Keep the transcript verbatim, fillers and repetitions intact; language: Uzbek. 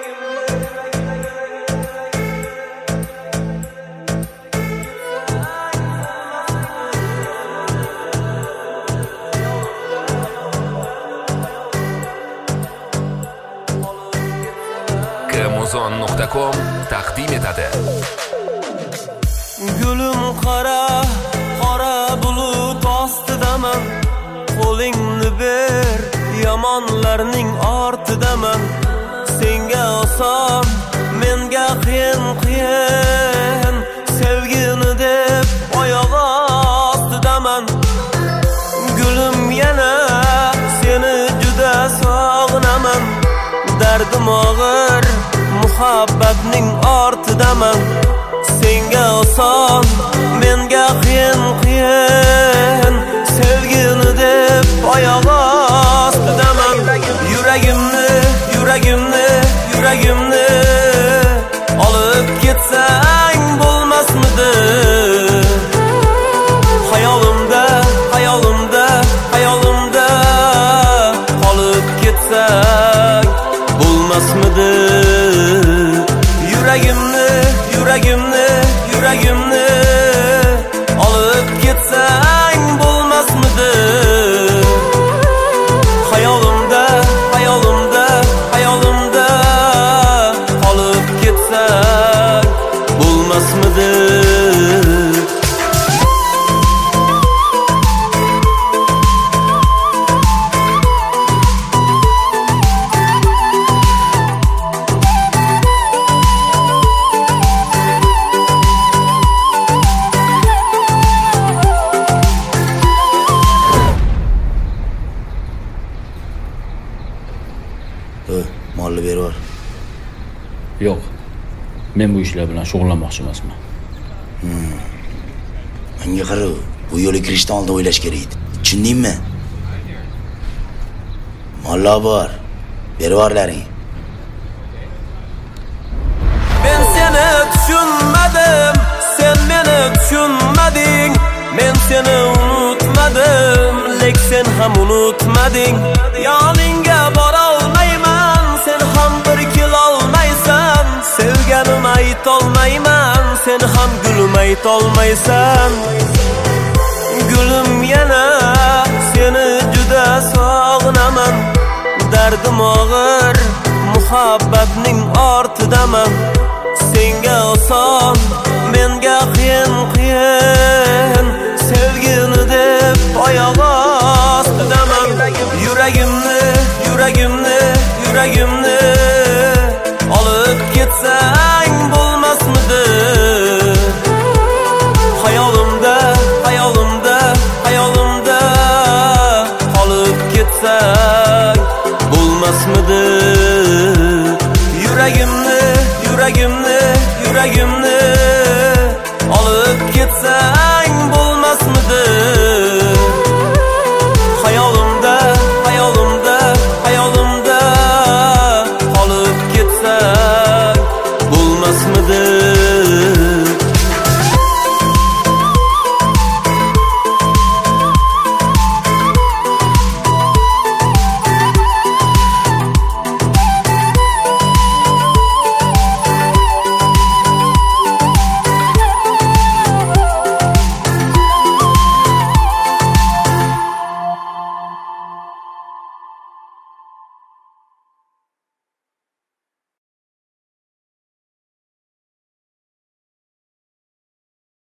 Amazon nuqta com taqdim etadi. Gulum qora, qora bulut ostidaman. Qo'lingni ber, yomonlarning ortidaman. Senga oson, menga qiyin qiyin. Sevgini deb oyoq ostidaman. Gulum yana seni juda sog'inaman. Dardim og'ir, muhabbatning ortidaman. Senga oson, menga qiyin qiyin. Sevgini deb oyoq ostidaman. Yuragimni, yuragimni, yuragimni olib ketsang bo'lmasmidi? Hayolimda, hayolimda, hayolimda qolib ketsang bo'lmasmidi? Yuragimni, yuragimni, yuragimni olib ketsang bo'lmasmidi? Hayolimda, hayolimda, hayolimda qolib ketsang bo'lmasmidi? Molni berib. Yo'q. Men bu ishlar bilan shug'ullanmoqchi emasman. Hmm. Menga qara, bu yo'lga kirishdan oldin o'ylash kerak edi. Tushundingmi? Mollar bor. Berib yuborlaring. Men seni tushunmadim, sen meni tushunmading. Men seni unutmadim, lek sen ham unutmading. Yoningga bora olmayman, sen ham bir kelolmaysan. Sevganim aytolmayman, sen ham gulim aytolmaysan. Gulim yana seni juda sog'inaman. Dardim og'ir, muhabbatning ortidaman. Senga oson, menga qiyin qiyin. Sevgini deb oyoq ostidaman. Yuragimni, yuragimni, yuragimni